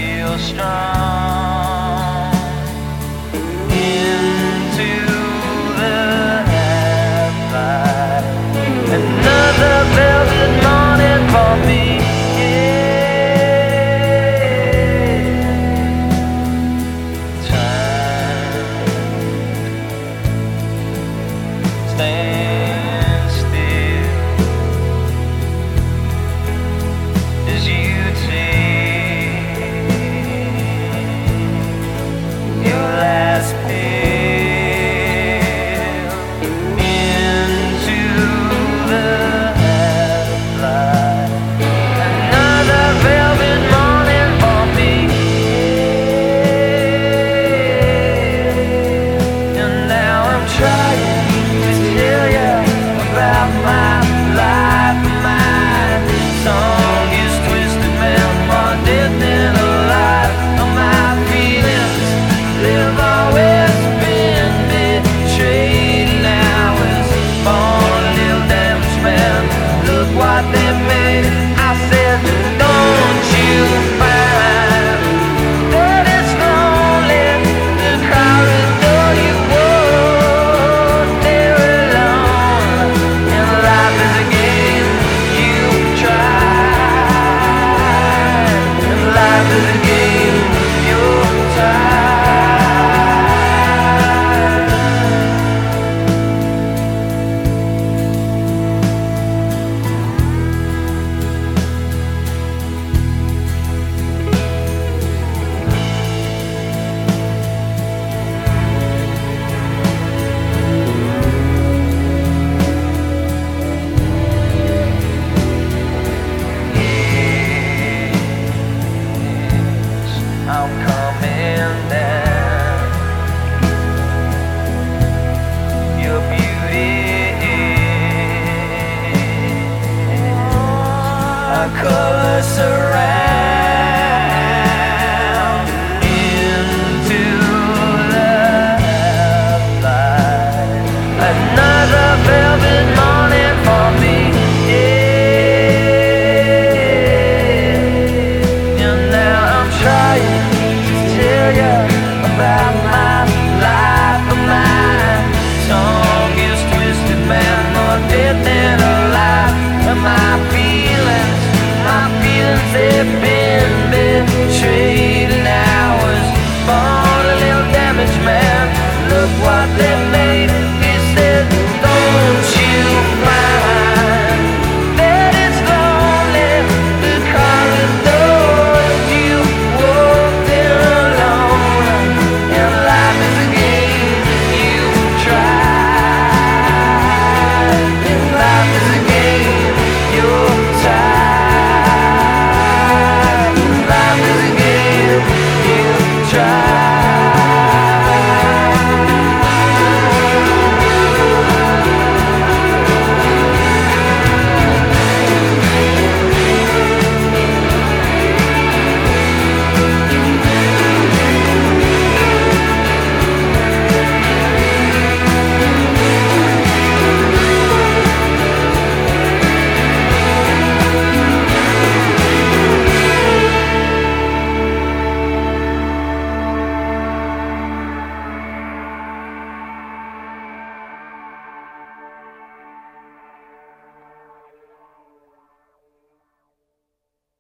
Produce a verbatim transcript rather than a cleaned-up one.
feel strong into the half-light. Another velvet morning for me. Stand still as you take your last pill into the half-light. Another velvet morning for me, and now I'm trying tell you about my life. My song is twisted, man, more dead than alive. My feelings, they've always been betrayed. Now it's born a little damaged man. Look what they made. I said, don't you find that it's lonely to crowd the door you won't there alone? And life is a game you try, and life is a game you're tired. I'm coming down. Your beauty, our colors surround into the half-light. Another velvet morning for me, yeah. And now I'm trying tell you about